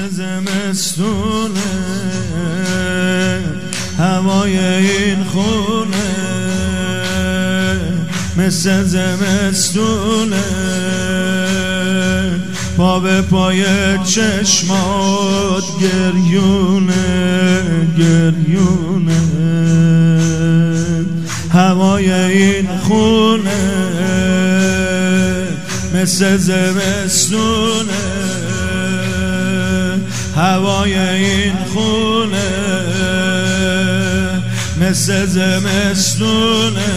زمستونه هوای این خونه، مثل زمستونه پا به پای چشمات گریونه گریونه. هوای این خونه مثل زمستونه، هوای این خونه مثل زمستونه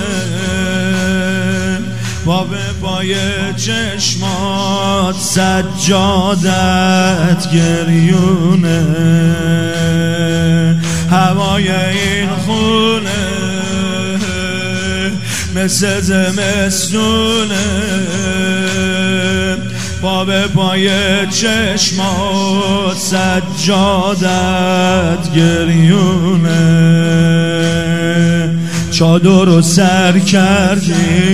پا به پای چشمات سجادت گریونه. هوای این خونه مثل زمستونه پا به پای چشمات سجادت گریونه. چادر رو سر کردی،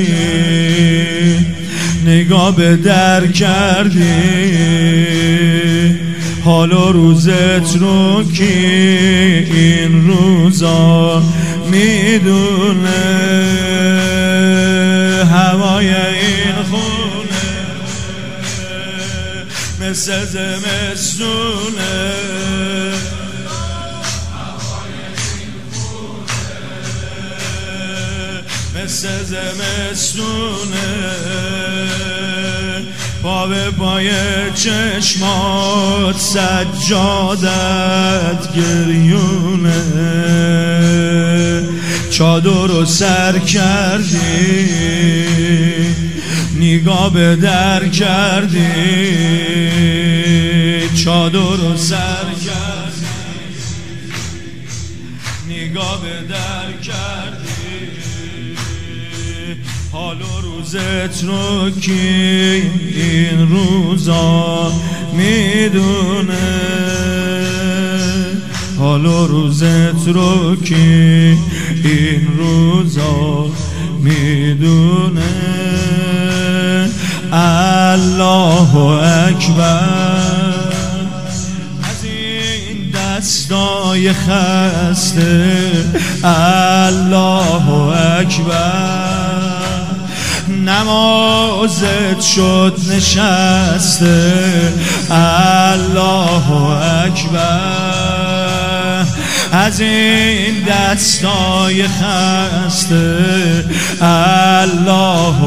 نگاه به در کردی، حال و روزت رو کی این روزا میدونه. هوای این خونه مثل زمستونه، مثل زمستونه پا به پای چشمات سجادت گریونه. چادر رو سر کردی، نگاه به در کردی، چادر رو سر کردی، نگاه به در کردی، حال و روزت رو کی این روزا میدونه. حال و روزت رو کی این روزا میدونه. الله اکبر از این دستای خسته، الله اکبر نمازت شد نشسته، الله اکبر از این دستای خسته، الله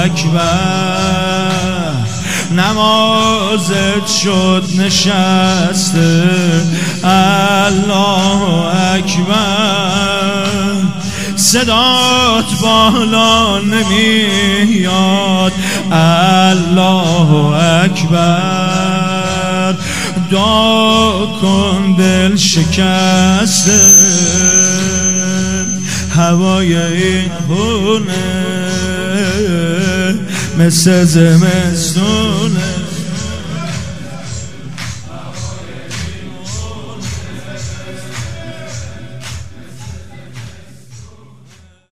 اکبر نمازت شد نشسته، الله اکبر صدات بالا نمیاد، الله اکبر دعا کن دل شکسته. هوای این خونه مثل زمستونه،